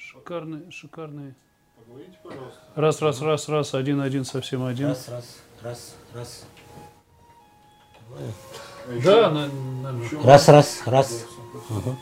Шикарный, шикарный. Поговорите, пожалуйста. Раз, раз, раз, раз, один, один, совсем один. Раз, раз, раз, раз. Да, Раз, раз, раз. Ага.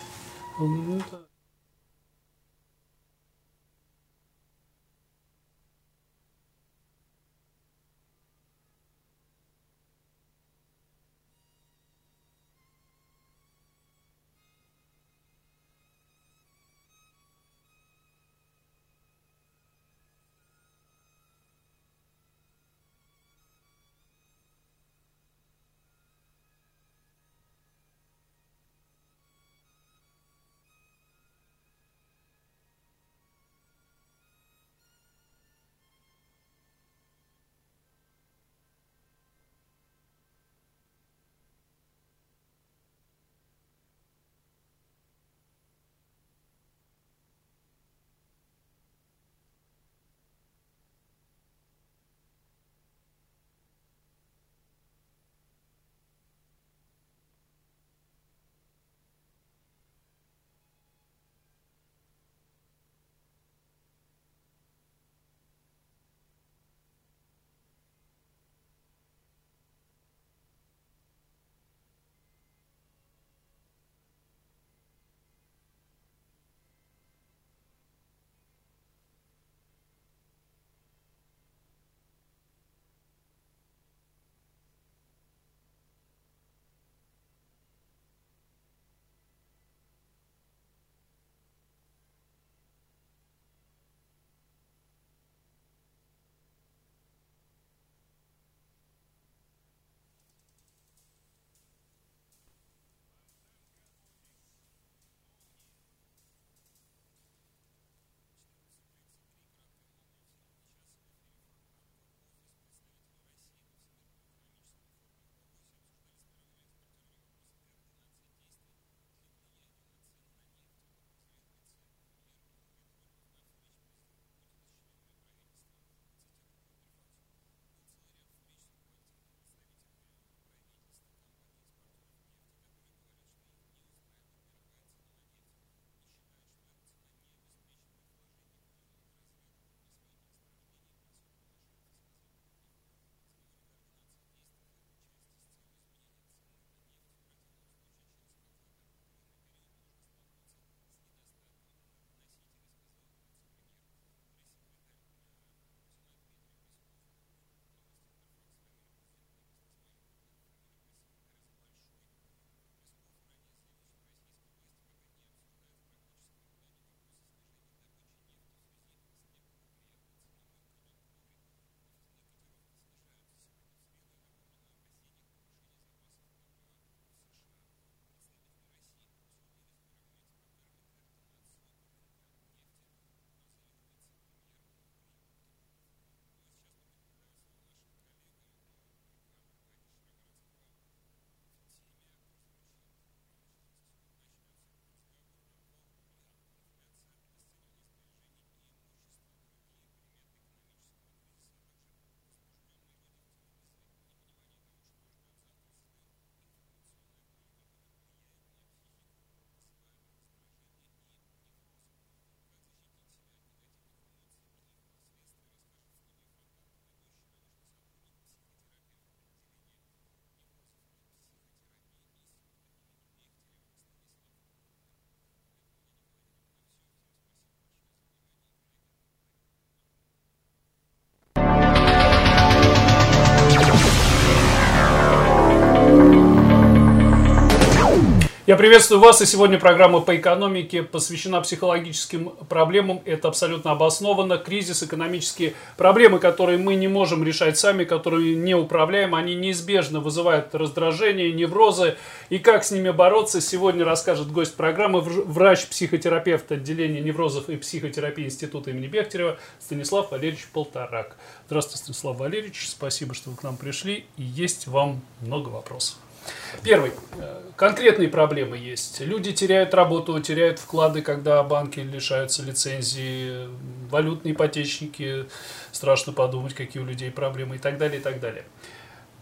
Я приветствую вас, и сегодня программа по экономике посвящена психологическим проблемам. Это абсолютно обоснованно. Кризис, экономические проблемы, которые мы не можем решать сами, которые не управляем, они неизбежно вызывают раздражение, неврозы. И как с ними бороться, сегодня расскажет гость программы, врач-психотерапевт отделения неврозов и психотерапии Института имени Бехтерева Станислав Валерьевич Полторак. Здравствуйте, Станислав Валерьевич, спасибо, что вы к нам пришли, и есть вам много вопросов. Первый. Конкретные проблемы есть. Люди теряют работу, теряют вклады, когда банки лишаются лицензии, валютные ипотечники, страшно подумать, какие у людей проблемы и так далее, и так далее.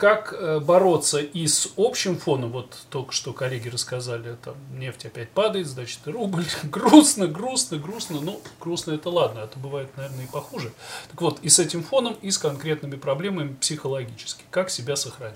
как бороться и с общим фоном, вот только что коллеги рассказали, там нефть опять падает, значит, и рубль, грустно, ну, грустно это ладно, это бывает, наверное, и похуже. Так вот, и с этим фоном, и с конкретными проблемами психологически, как себя сохранить?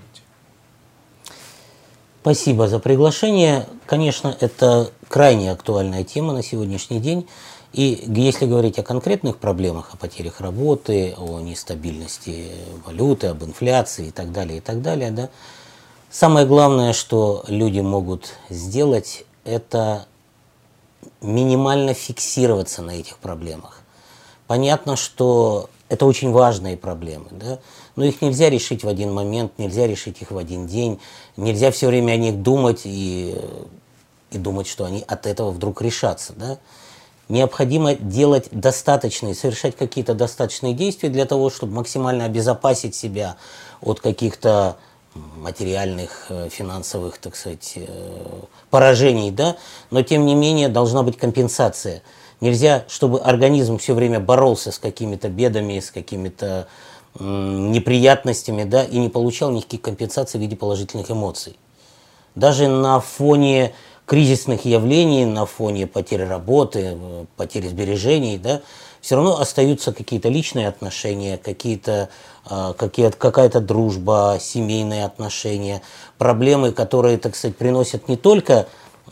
Спасибо за приглашение. Конечно, это крайне актуальная тема на сегодняшний день. И если говорить о конкретных проблемах, о потерях работы, о нестабильности валюты, об инфляции и так далее, да, самое главное, что люди могут сделать, это минимально фиксироваться на этих проблемах. Понятно, что это очень важные проблемы, да, но их нельзя решить в один момент, нельзя решить их в один день, нельзя все время о них думать и думать, что они от этого вдруг решатся, да. Необходимо делать достаточные, совершать какие-то достаточные действия для того, чтобы максимально обезопасить себя от каких-то материальных, финансовых, так сказать, поражений, да, но тем не менее должна быть компенсация. Нельзя, чтобы организм все время боролся с какими-то бедами, с какими-то неприятностями, да, и не получал никаких компенсаций в виде положительных эмоций. Даже на фоне кризисных явлений, на фоне потери работы, потери сбережений, да, все равно остаются какие-то личные отношения, какая-то дружба, семейные отношения, проблемы, которые, так сказать, приносят не только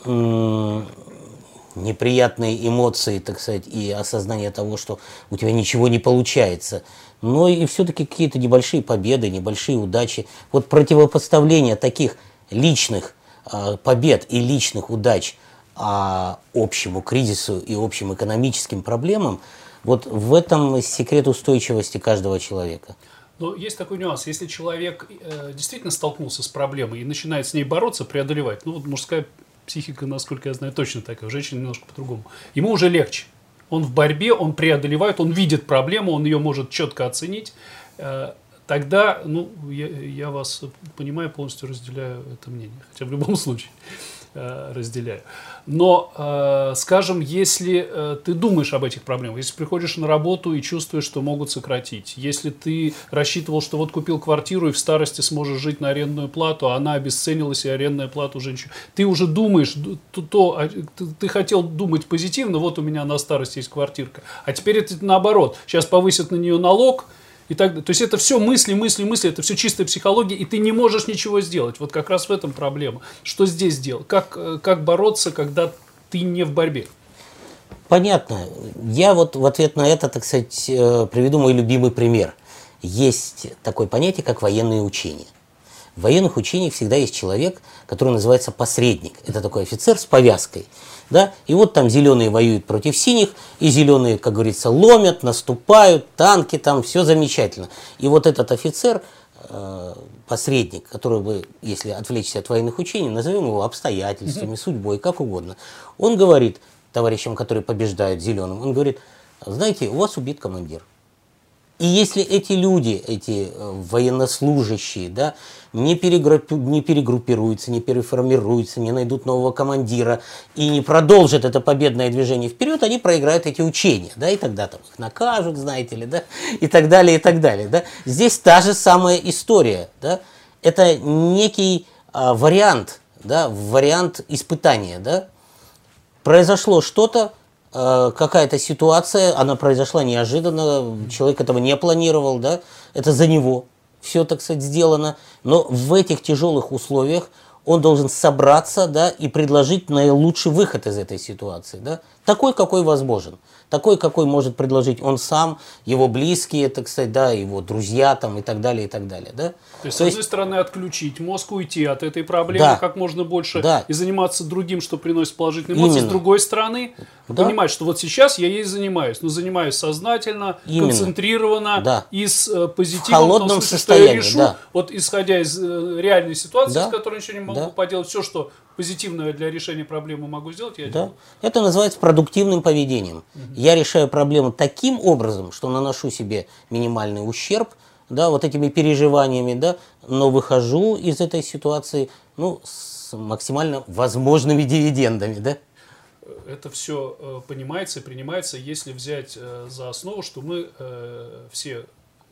неприятные эмоции, так сказать, и осознание того, что у тебя ничего не получается, но и все-таки какие-то небольшие победы, небольшие удачи. Вот противопоставление таких личных побед и личных удач общему кризису и общим экономическим проблемам, вот в этом секрет устойчивости каждого человека. Но есть такой нюанс. Если человек действительно столкнулся с проблемой и начинает с ней бороться, преодолевать, ну вот мужская психика, насколько я знаю, точно такая, у женщин немножко по-другому, ему уже легче. Он в борьбе, он преодолевает, он видит проблему, он ее может четко оценить. Тогда, ну, я вас понимаю, полностью разделяю это мнение. Хотя в любом случае разделяю. Но, скажем, если ты думаешь об этих проблемах, если приходишь на работу и чувствуешь, что могут сократить, если ты рассчитывал, что вот купил квартиру и в старости сможешь жить на арендную плату, а она обесценилась, и арендная плата уже ничего. Ты уже думаешь, ты хотел думать позитивно, вот у меня на старости есть квартирка, а теперь это наоборот. Сейчас повысят на нее налог, и так далее. То есть это все мысли, это все чистая психология, и ты не можешь ничего сделать. Вот как раз в этом проблема. Что здесь делать? Как бороться, когда ты не в борьбе? Понятно. Я вот в ответ на это, так сказать, приведу мой любимый пример. Есть такое понятие, как военные учения. В военных учениях всегда есть человек, который называется посредник. Это такой офицер с повязкой. Да? И вот там зеленые воюют против синих, и зеленые, как говорится, ломят, наступают, танки там, все замечательно. И вот этот офицер, посредник, который бы, если отвлечься от военных учений, назовем его обстоятельствами, судьбой, как угодно, он говорит товарищам, которые побеждают зеленым, он говорит: знаете, у вас убит командир. И если эти люди, эти военнослужащие, да, не перегруппируются, не переформируются, не найдут нового командира и не продолжат это победное движение вперед, они проиграют эти учения, да, и тогда там их накажут, знаете ли, да, и так далее, и так далее, да. Здесь та же самая история, да, это некий вариант, да, вариант испытания, да. Произошло что-то, какая-то ситуация, она произошла неожиданно, человек этого не планировал, да, это за него все, так сказать, сделано, но в этих тяжелых условиях он должен собраться, да, и предложить наилучший выход из этой ситуации, да, такой, какой возможен, такой, какой может предложить он сам, его близкие, так сказать, да, его друзья там и так далее, да. То есть, с одной стороны, отключить мозг, уйти от этой проблемы, да, как можно больше, да, и заниматься другим, что приносит положительные эмоции. Именно. С другой стороны, да, понимать, что вот сейчас я ей занимаюсь, но занимаюсь сознательно, именно, концентрированно, да, и с позитивом, в том смысле, что я решу, да, вот исходя из реальной ситуации, да, с которой ничего не могу, да, поделать, все, что позитивное для решения проблемы могу сделать, я делаю. Это называется продуктивным поведением. Я решаю проблему таким образом, что наношу себе минимальный ущерб, да, вот этими переживаниями, да, но выхожу из этой ситуации, ну, с максимально возможными дивидендами, да. Это все понимается и принимается, если взять за основу, что мы все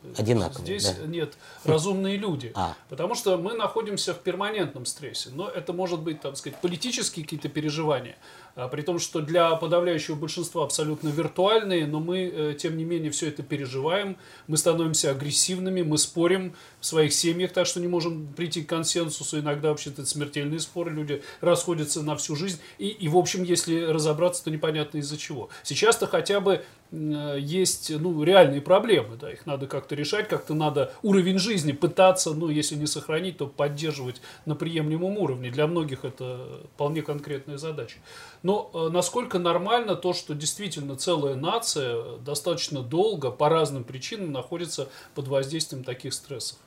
Одинаковые, здесь да. нет разумные люди. А. Потому что мы находимся в перманентном стрессе. Но это может быть, так сказать, политические какие-то переживания. При том, что для подавляющего большинства абсолютно виртуальные, но мы, тем не менее, все это переживаем. Мы становимся агрессивными, мы спорим в своих семьях, так что не можем прийти к консенсусу. Иногда вообще-то это смертельные споры, люди расходятся на всю жизнь. И в общем, если разобраться, то непонятно из-за чего. Сейчас-то хотя бы есть реальные проблемы, да, их надо как-то решать, как-то надо уровень жизни пытаться, если не сохранить, то поддерживать на приемлемом уровне. Для многих это вполне конкретная задача. Но насколько нормально то, что действительно целая нация достаточно долго по разным причинам находится под воздействием таких стрессов?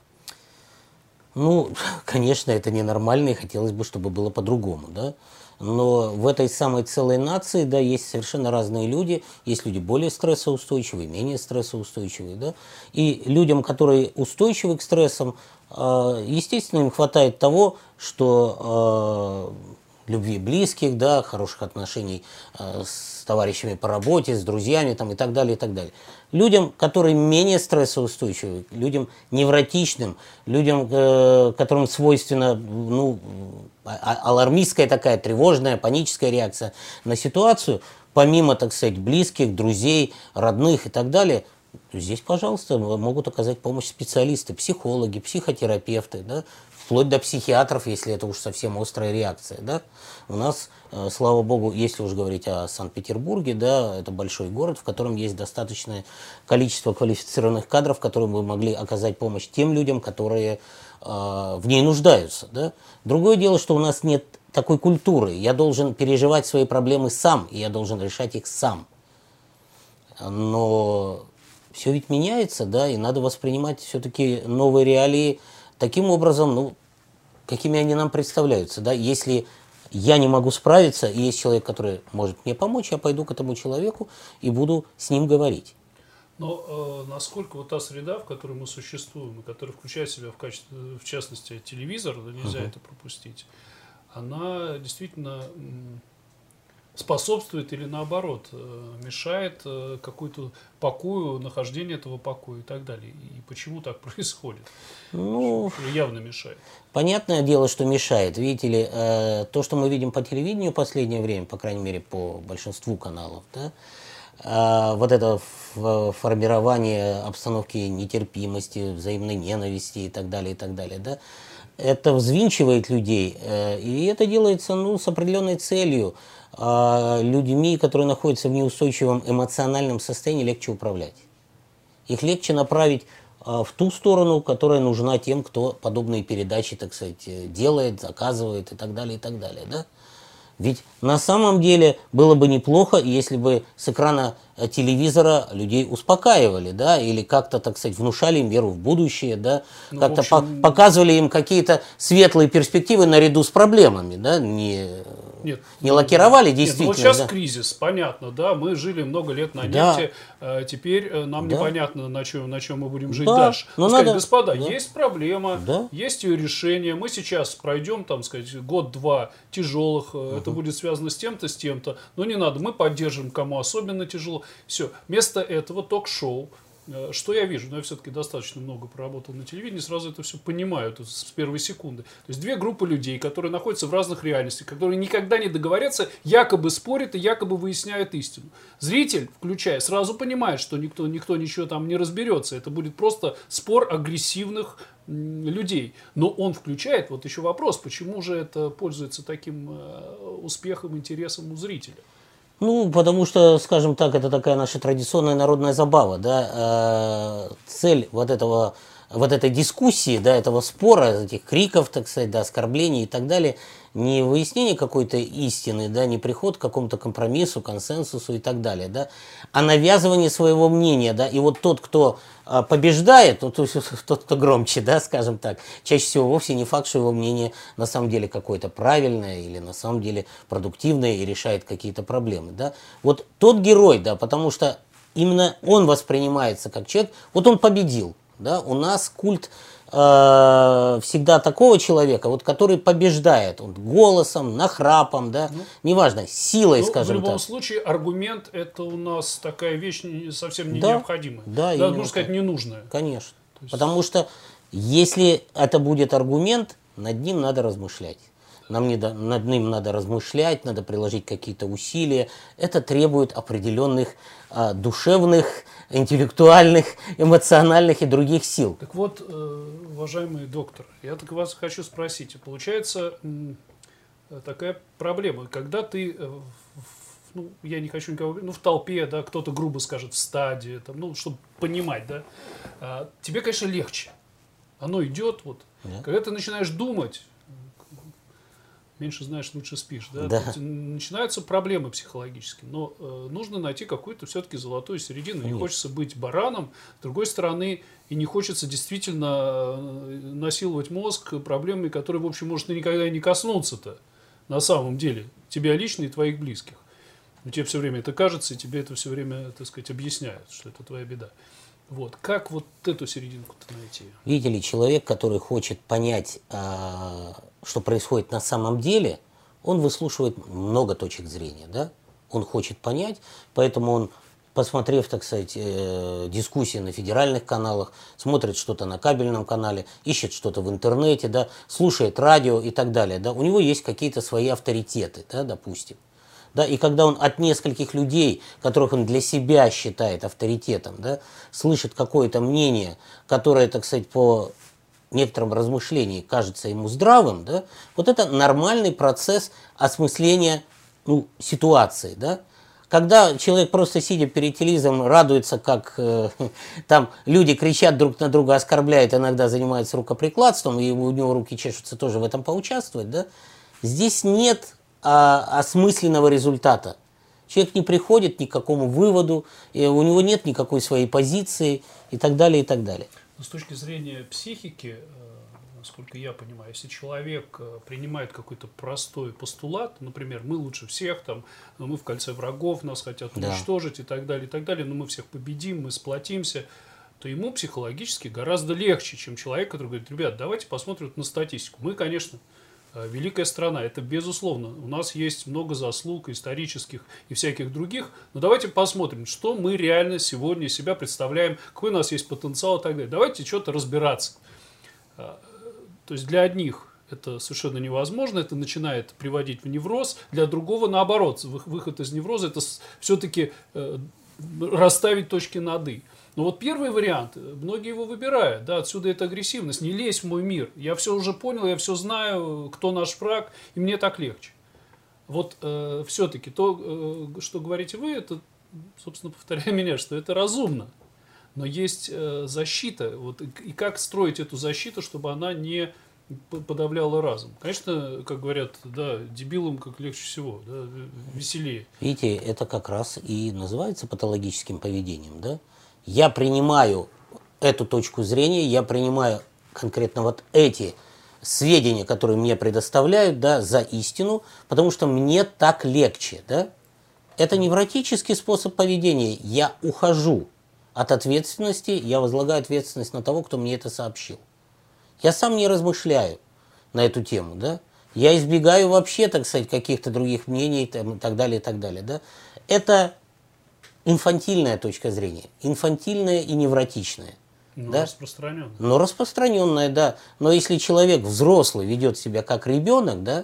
Конечно, это ненормально, и хотелось бы, чтобы было по-другому, да. Но в этой самой целой нации, да, есть совершенно разные люди. Есть люди более стрессоустойчивые, менее стрессоустойчивые, да. И людям, которые устойчивы к стрессам, естественно, им хватает того, что любви близких, да, хороших отношений с товарищами по работе, с друзьями там, и так далее, и так далее. Людям, которые менее стрессоустойчивы, людям невротичным, людям, которым свойственна алармистская такая тревожная, паническая реакция на ситуацию, помимо, так сказать, близких, друзей, родных и так далее, здесь, пожалуйста, могут оказать помощь специалисты, психологи, психотерапевты, да, вплоть до психиатров, если это уж совсем острая реакция. Да. У нас, слава богу, если уж говорить о Санкт-Петербурге, да, это большой город, в котором есть достаточное количество квалифицированных кадров, которые бы могли оказать помощь тем людям, которые в ней нуждаются. Да. Другое дело, что у нас нет такой культуры. Я должен переживать свои проблемы сам, и я должен решать их сам. Но все ведь меняется, да, и надо воспринимать все-таки новые реалии таким образом, какими они нам представляются. Да? Если я не могу справиться, и есть человек, который может мне помочь, я пойду к этому человеку и буду с ним говорить. Но насколько та среда, в которой мы существуем, и которая включает в себя в частности телевизор, да, нельзя это пропустить, она действительно способствует или наоборот мешает какой-то покою, нахождению этого покоя и так далее. И почему так происходит? Явно мешает. Понятное дело, что мешает. Видите ли, то, что мы видим по телевидению в последнее время, по крайней мере, по большинству каналов, да, вот это формирование обстановки нетерпимости, взаимной ненависти и так далее, да, это взвинчивает людей, и это делается с определенной целью. Людьми, которые находятся в неустойчивом эмоциональном состоянии, легче управлять. Их легче направить в ту сторону, которая нужна тем, кто подобные передачи, так сказать, делает, заказывает и так далее, да? Ведь на самом деле было бы неплохо, если бы с экрана телевизора людей успокаивали, да, или как-то, так сказать, внушали им веру в будущее, да, как-то показывали им какие-то светлые перспективы наряду с проблемами, да, не лакировали действительно. Вот сейчас кризис, понятно, да, мы жили много лет на нефти, теперь нам непонятно, на чем мы будем жить дальше. Сказать, господа, есть проблема, есть ее решение, мы сейчас пройдем, там, сказать, год-два тяжелых, это будет связано с тем-то, но не надо, мы поддержим, кому особенно тяжело. Все, вместо этого ток-шоу. Что я вижу? Я все-таки достаточно много проработал на телевидении, сразу это все понимаю с первой секунды. То есть две группы людей, которые находятся в разных реальностях, которые никогда не договорятся, якобы спорят и якобы выясняют истину. Зритель, включая, сразу понимает, что никто ничего там не разберется. Это будет просто спор агрессивных людей. Но он включает, вот еще вопрос, почему же это пользуется таким успехом, интересом у зрителя? Потому что, скажем так, это такая наша традиционная народная забава, да, цель вот этой дискуссии, да, этого спора, этих криков, так сказать, да, оскорблений и так далее, не выяснение какой-то истины, да, не приход к какому-то компромиссу, консенсусу и так далее, да, а навязывание своего мнения, да, и вот тот, кто побеждает, тот, кто громче, да, скажем так, чаще всего вовсе не факт, что его мнение на самом деле какое-то правильное или на самом деле продуктивное и решает какие-то проблемы, да. Вот тот герой, да, потому что именно он воспринимается как человек, вот он победил, да, у нас культ всегда такого человека, вот, который побеждает он, голосом, нахрапом, да, неважно, силой, скажем так. В любом случае, аргумент – это у нас такая вещь совсем не Да, необходимая. да, Можно сказать, ненужная. Конечно. Потому что если это будет аргумент, над ним надо размышлять. Над ним надо размышлять, надо приложить какие-то усилия. Это требует определенных душевных, интеллектуальных, эмоциональных и других сил. Так вот, уважаемый доктор, я так вас хочу спросить. Получается такая проблема, когда ты, ну, я не хочу никого говорить, в толпе, да, кто-то грубо скажет, в стаде, там, ну, чтобы понимать, да, тебе, конечно, легче. Оно идет, вот. Да. Когда ты начинаешь думать, меньше знаешь, лучше спишь. Да? Да. Начинаются проблемы психологические. Но нужно найти какую-то все-таки золотую середину. Не хочется быть бараном. С другой стороны, и не хочется действительно насиловать мозг проблемами, которые, в общем, может, никогда и не коснуться-то на самом деле. Тебя лично и твоих близких. Но тебе все время это кажется, и тебе это все время, так сказать, объясняют, что это твоя беда. Вот. Как вот эту серединку-то найти? Видите ли, человек, который хочет понять, что происходит на самом деле, он выслушивает много точек зрения, да? Он хочет понять, поэтому он, посмотрев, так сказать, дискуссии на федеральных каналах, смотрит что-то на кабельном канале, ищет что-то в интернете, да, слушает радио и так далее, да? У него есть какие-то свои авторитеты, да, допустим. Да, и когда он от нескольких людей, которых он для себя считает авторитетом, да, слышит какое-то мнение, которое, так сказать, по некоторым размышлениям кажется ему здравым, да, вот это нормальный процесс осмысления ситуации. Да. Когда человек просто сидя перед телевизором радуется, как там люди кричат друг на друга, оскорбляют, иногда занимаются рукоприкладством, и у него руки чешутся тоже в этом поучаствовать, да, здесь нет осмысленного результата. Человек не приходит ни к какому выводу, и у него нет никакой своей позиции и так далее, и так далее. Но с точки зрения психики, насколько я понимаю, если человек принимает какой-то простой постулат, например, мы лучше всех, там, мы в кольце врагов, нас хотят уничтожить и так далее, но мы всех победим, мы сплотимся, то ему психологически гораздо легче, чем человек, который говорит, ребят, давайте посмотрим на статистику. Мы, конечно, великая страна, это безусловно. У нас есть много заслуг исторических и всяких других. Но давайте посмотрим, что мы реально сегодня из себя представляем, какой у нас есть потенциал и так далее. Давайте что-то разбираться. То есть для одних это совершенно невозможно, это начинает приводить в невроз. Для другого, наоборот, выход из невроза – это все-таки расставить точки над «и». Но вот первый вариант, многие его выбирают, да, отсюда эта агрессивность, не лезь в мой мир, я все уже понял, я все знаю, кто наш враг, и мне так легче. Вот все-таки то, что говорите вы, это, собственно, повторяю меня, что это разумно, но есть защита, вот, и как строить эту защиту, чтобы она не подавляла разум. Конечно, как говорят, да, дебилам как легче всего, да, веселее. Видите, это как раз и называется патологическим поведением, да? Я принимаю эту точку зрения, я принимаю конкретно вот эти сведения, которые мне предоставляют, да, за истину, потому что мне так легче, да? Это невротический способ поведения. Я ухожу от ответственности, я возлагаю ответственность на того, кто мне это сообщил. Я сам не размышляю на эту тему, да? Я избегаю вообще, так сказать, каких-то других мнений там, и так далее, да? Это инфантильная точка зрения, инфантильная и невротичная. Но да? распространенная. Но распространенная, да. Но если человек взрослый ведет себя как ребенок, да,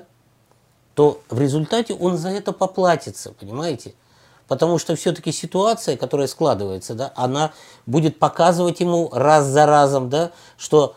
то в результате он за это поплатится, понимаете? Потому что все-таки ситуация, которая складывается, да, она будет показывать ему раз за разом, да, что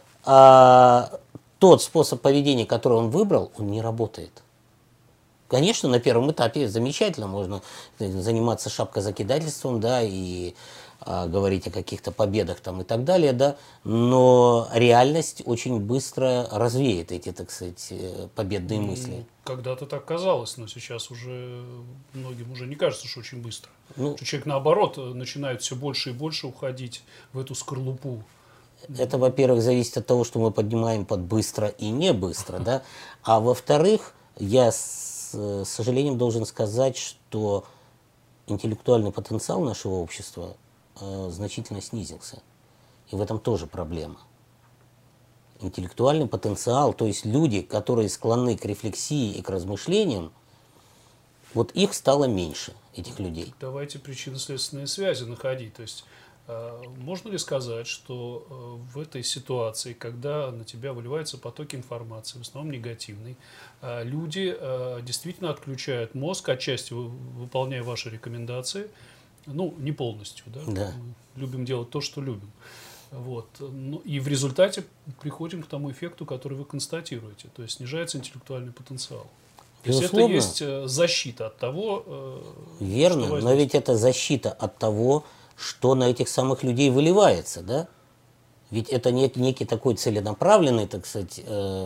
тот способ поведения, который он выбрал, он не работает. Конечно, на первом этапе замечательно, можно заниматься шапкозакидательством, да, и говорить о каких-то победах там и так далее, да, но реальность очень быстро развеет эти, так сказать, победные мысли. Когда-то так казалось, но сейчас уже многим уже не кажется, что очень быстро. Что человек, наоборот, начинает все больше и больше уходить в эту скорлупу. Это, во-первых, зависит от того, что мы поднимаем под быстро и не быстро, да, а во-вторых, я с сожалением должен сказать, что интеллектуальный потенциал нашего общества значительно снизился. И в этом тоже проблема. интеллектуальный потенциал, то есть люди, которые склонны к рефлексии и к размышлениям, вот их стало меньше, этих людей. Давайте причинно-следственные связи находить. То есть можно ли сказать, что в этой ситуации, когда на тебя выливаются потоки информации, в основном негативной, люди действительно отключают мозг, отчасти выполняя ваши рекомендации, ну, не полностью, да? Да. Мы любим делать то, что любим. Вот. Ну, и в результате приходим к тому эффекту, который вы констатируете, то есть снижается интеллектуальный потенциал. То есть это есть защита от того, верно, что но ведь это защита от того, что на этих самых людей выливается, да? Ведь это некий такой целенаправленный, так сказать,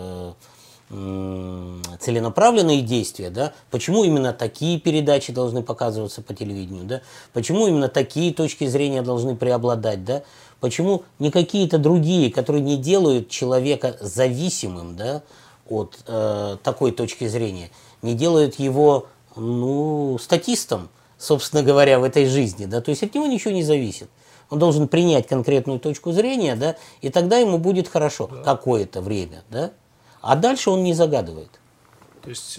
целенаправленные действия, да? Почему именно такие передачи должны показываться по телевидению, да? Почему именно такие точки зрения должны преобладать, да? Почему не какие-то другие, которые не делают человека зависимым, да, от такой точки зрения, не делают его, ну, статистом, собственно говоря, в этой жизни, да, то есть от него ничего не зависит. Он должен принять конкретную точку зрения, да, и тогда ему будет хорошо какое-то время, да, а дальше он не загадывает. То есть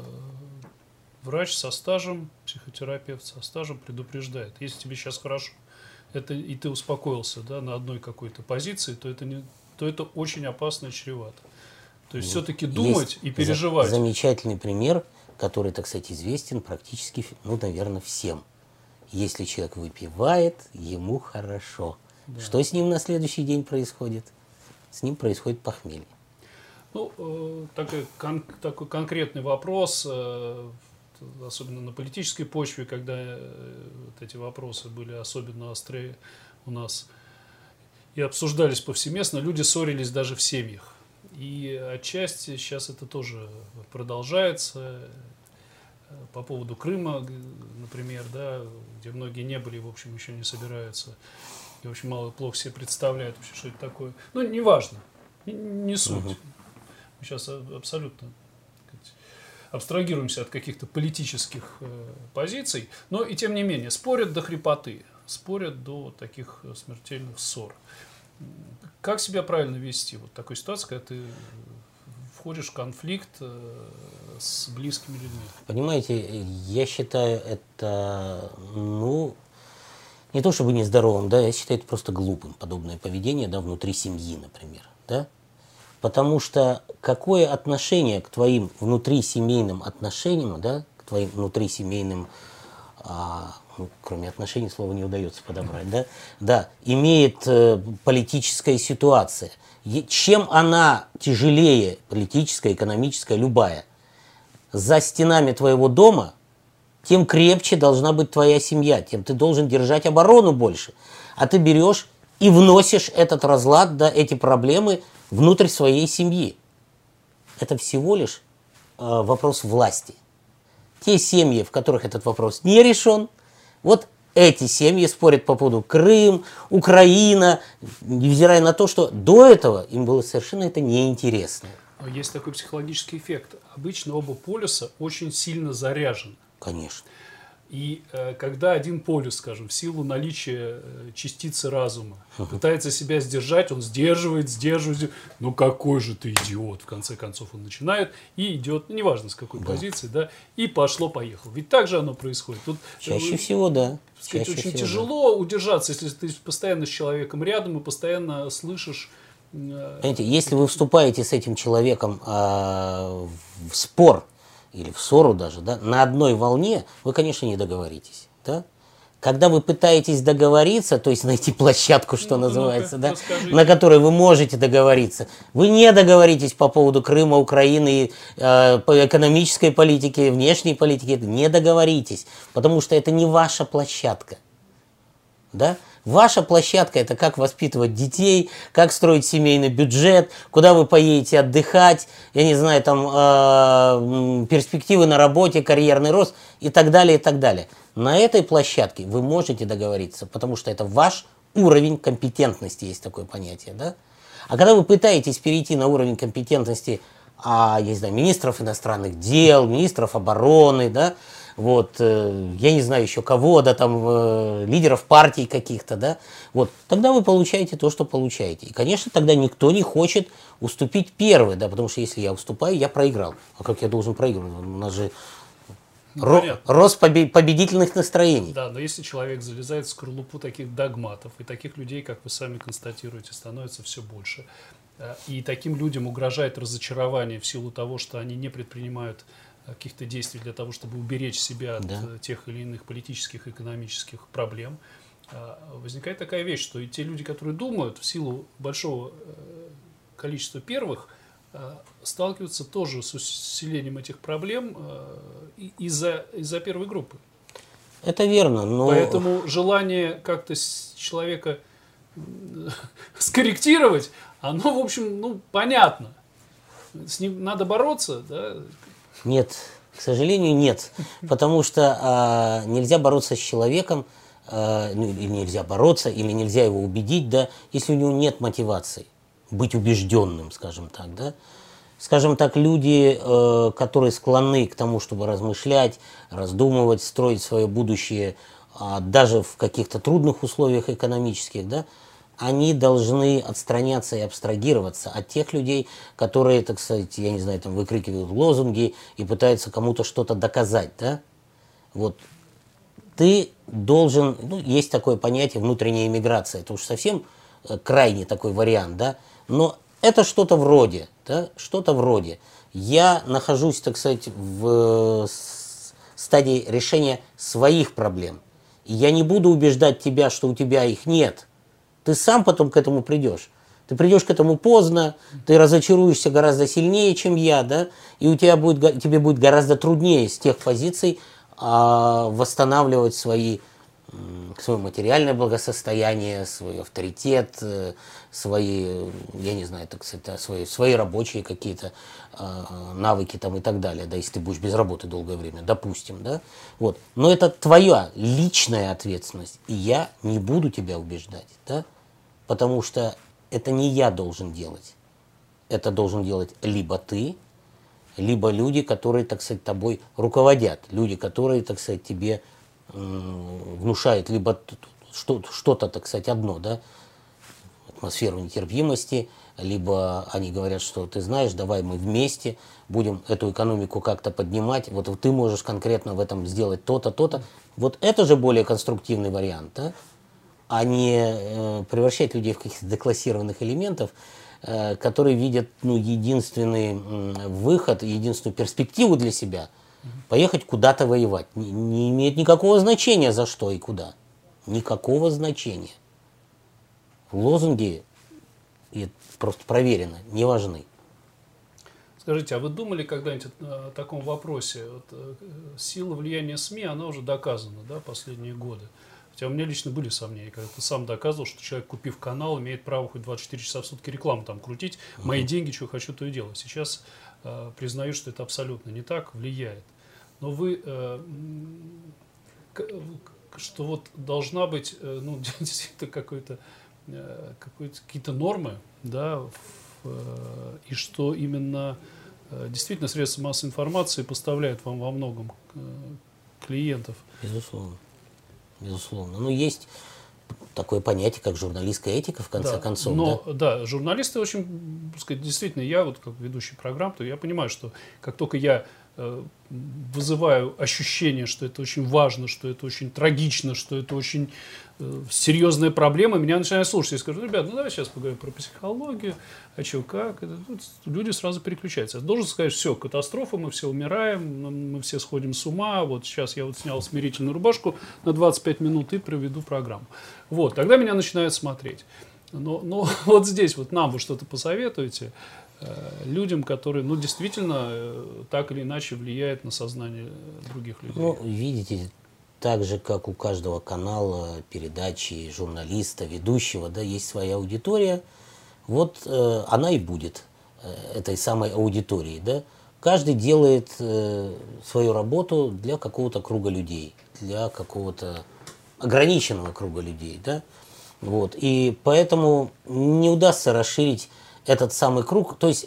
врач со стажем, психотерапевт со стажем предупреждает, если тебе сейчас хорошо, это, и ты успокоился, да, на одной какой-то позиции, то это очень опасно и чревато. То есть все-таки думать и переживать. Замечательный пример, который, так сказать, известен практически, ну, наверное, всем. Если человек выпивает, ему хорошо. Да. Что с ним на следующий день происходит? С ним происходит похмелье. Ну, такой конкретный вопрос, особенно на политической почве, когда вот эти вопросы были особенно острые у нас и обсуждались повсеместно, люди ссорились даже в семьях. И отчасти сейчас это тоже продолжается. По поводу Крыма, например, да, где многие не были, в общем, еще не собираются. И очень плохо себе представляют вообще, что это такое. Ну, неважно, не суть. Мы сейчас абсолютно абстрагируемся от каких-то политических позиций, но и тем не менее спорят до хрипоты, спорят до таких смертельных ссор. Как себя правильно вести вот в такой ситуации, когда ты входишь в конфликт с близкими людьми? Понимаете, я считаю это, ну, не то чтобы нездоровым, да, я считаю это просто глупым, подобное поведение, да, внутри семьи, например, да. Потому что какое отношение к твоим внутрисемейным отношениям, да, к твоим внутрисемейным, ну, кроме отношений слова не удается подобрать, да, да, имеет политическая ситуация. Чем она тяжелее, политическая, экономическая, любая, за стенами твоего дома, тем крепче должна быть твоя семья, тем ты должен держать оборону больше. А ты берешь и вносишь этот разлад, да, эти проблемы внутрь своей семьи. Это всего лишь вопрос власти. Те семьи, в которых этот вопрос не решен, вот эти семьи спорят по поводу Крым, Украина, невзирая на то, что до этого им было совершенно это неинтересно. Есть такой психологический эффект. Обычно оба полюса очень сильно заряжены. Конечно. И когда один полюс, скажем, в силу наличия частицы разума пытается себя сдержать, он сдерживает. Ну какой же ты идиот, в конце концов он начинает и идет, ну, неважно с какой позиции, да, и пошло-поехало. Ведь так же оно происходит. Тут, чаще всего, да. Сказать, очень тяжело удержаться, если ты постоянно с человеком рядом и постоянно слышишь. Понимаете, если вы вступаете с этим человеком в спор, или в ссору даже, да, на одной волне, вы, конечно, не договоритесь. Да? Когда вы пытаетесь договориться, то есть найти площадку, что называется, да, на которой вы можете договориться, вы не договоритесь по поводу Крыма, Украины, по экономической политике, внешней политике, не договоритесь, потому что это не ваша площадка. Да? Ваша площадка – это как воспитывать детей, как строить семейный бюджет, куда вы поедете отдыхать, я не знаю, там перспективы на работе, карьерный рост и так далее, и так далее. На этой площадке вы можете договориться, потому что это ваш уровень компетентности, есть такое понятие. Да? А когда вы пытаетесь перейти на уровень компетентности я не знаю, министров иностранных дел, министров обороны, да, вот, я не знаю еще кого, да, там, лидеров партий каких-то, да, вот, тогда вы получаете то, что получаете. И, конечно, тогда никто не хочет уступить первый, да, потому что если я уступаю, я проиграл. А как я должен проигрывать? У нас же рост победительных настроений. Да, но если человек залезает в скорлупу таких догматов, и таких людей, как вы сами констатируете, становится все больше, и таким людям угрожает разочарование в силу того, что они не предпринимают каких-то действий для того, чтобы уберечь себя от тех или иных политических, экономических проблем, возникает такая вещь, что и те люди, которые думают в силу большого количества первых, сталкиваются тоже с усилением этих проблем из-за первой группы. Это верно, но... Поэтому желание как-то человека скорректировать, оно, в общем, ну, понятно. С ним надо бороться, да? Нет, к сожалению, нет. Потому что нельзя бороться с человеком, или нельзя бороться, или нельзя его убедить, да, если у него нет мотивации быть убежденным, скажем так, да. Скажем так, люди, которые склонны к тому, чтобы размышлять, раздумывать, строить свое будущее, даже в каких-то трудных условиях экономических, да, они должны отстраняться и абстрагироваться от тех людей, которые, так сказать, я не знаю, там выкрикивают лозунги и пытаются кому-то что-то доказать, да. Вот. Ты должен, ну, есть такое понятие внутренняя эмиграция, это уж совсем крайний такой вариант, да, но это что-то вроде, да, что-то вроде. Я нахожусь, так сказать, в стадии решения своих проблем. И я не буду убеждать тебя, что у тебя их нет. Ты сам потом к этому придешь. Ты придешь к этому поздно, ты разочаруешься гораздо сильнее, чем я, да, и тебе будет гораздо труднее с тех позиций восстанавливать свое материальное благосостояние, свой авторитет, свои, я не знаю, так сказать, свои рабочие какие-то навыки там и так далее, да, если ты будешь без работы долгое время, допустим, да, вот. Но это твоя личная ответственность, и я не буду тебя убеждать, да, потому что это не я должен делать, это должен делать либо ты, либо люди, которые, так сказать, тобой руководят, люди, которые, так сказать, тебе внушают либо что-то, так сказать, одно, да, атмосферу нетерпимости, либо они говорят, что ты знаешь, давай мы вместе будем эту экономику как-то поднимать, вот ты можешь конкретно в этом сделать то-то, то-то. Вот это же более конструктивный вариант, да? А не превращать людей в каких-то деклассированных элементов, которые видят, ну, единственный выход, единственную перспективу для себя – поехать куда-то воевать. Не имеет никакого значения, за что и куда. Никакого значения. Лозунги, и просто проверено, не важны. Скажите, а вы думали когда-нибудь о таком вопросе? Вот, сила влияния СМИ, она уже доказана, да, последние годы. Хотя у меня лично были сомнения, когда ты сам доказывал, что человек, купив канал, имеет право хоть 24 часа в сутки рекламу там крутить, мои деньги, что хочу, то и делаю. Сейчас признаю, что это абсолютно не так, влияет. Но вы, что вот должна быть, ну, действительно какие-то нормы, да, и что именно действительно средства массовой информации поставляют вам во многом клиентов. Безусловно. Безусловно. Ну, есть такое понятие, как журналистская этика, в конце концов. Но, да, журналисты очень, так сказать, действительно, я вот как ведущий программ, то я понимаю, что как только я вызываю ощущение, что это очень важно, что это очень трагично, что это очень серьезная проблема, меня начинают слушать. Я скажу: ребят, ну давай сейчас поговорим про психологию, а что, как. Люди сразу переключаются. Я должен сказать: все, катастрофа, мы все умираем, мы все сходим с ума, вот сейчас я вот снял смирительную рубашку на 25 минут и проведу программу. Вот, тогда меня начинают смотреть. Но вот здесь вот нам вы что-то посоветуете людям, которые, ну, действительно, так или иначе влияют на сознание других людей? Ну, видите, так же, как у каждого канала, передачи, журналиста, ведущего, да, есть своя аудитория, вот она и будет этой самой аудиторией, да. Каждый делает свою работу для какого-то круга людей, для какого-то ограниченного круга людей, да. Вот. И поэтому не удастся расширить этот самый круг. То есть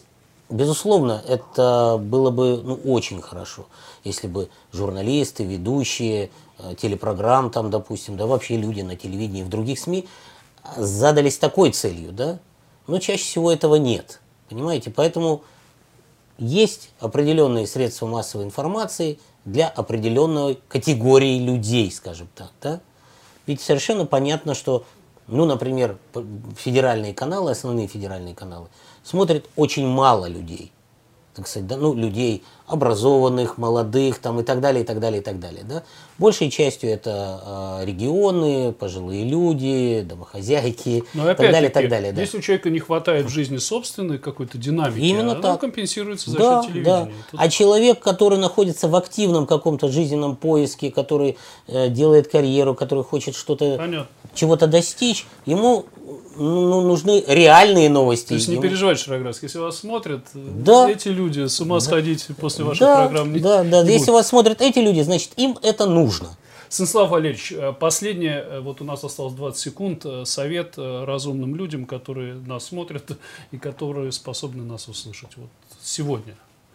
безусловно, это было бы очень хорошо, если бы журналисты, ведущие телепрограмм, там, допустим, да вообще люди на телевидении и в других СМИ задались такой целью, да? Но чаще всего этого нет, понимаете? Поэтому есть определенные средства массовой информации для определенной категории людей, скажем так, да? Ведь совершенно понятно, что, например, федеральные каналы, основные федеральные каналы, смотрят очень мало людей, так сказать, да, людей образованных, молодых, там, и так далее, и так далее, и так далее, да. Большей частью это регионы, пожилые люди, домохозяйки, Но и так далее, и так далее. Да. Если у человека не хватает в жизни собственной какой-то динамики, именно она так компенсируется за да, счет телевидения. Да. Тут... А человек, который находится в активном каком-то жизненном поиске, который делает карьеру, который хочет что-то, чего-то достичь, ему нужны реальные новости. То есть не переживайте, Шароградский, если вас смотрят, эти люди с ума сходить после ваших программ не Да. Если вас смотрят эти люди, значит, им это нужно. Станислав Валерьевич, последнее, вот у нас осталось 20 секунд, совет разумным людям, которые нас смотрят и которые способны нас услышать вот сегодня.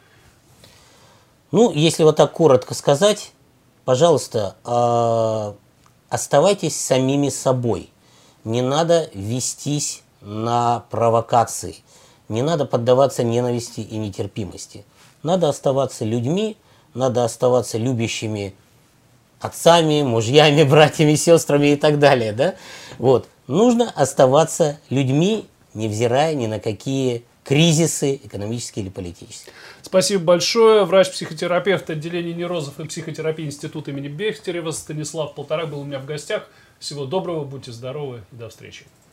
Если вот так коротко сказать, пожалуйста, оставайтесь самими собой. Не надо вестись на провокации, не надо поддаваться ненависти и нетерпимости. Надо оставаться людьми, надо оставаться любящими отцами, мужьями, братьями, сестрами и так далее. Да? Вот. Нужно оставаться людьми, невзирая ни на какие кризисы экономические или политические. Спасибо большое. Врач-психотерапевт отделения неврозов и психотерапии Института имени Бехтерева Станислав Полторак был у меня в гостях. Всего доброго, будьте здоровы и до встречи.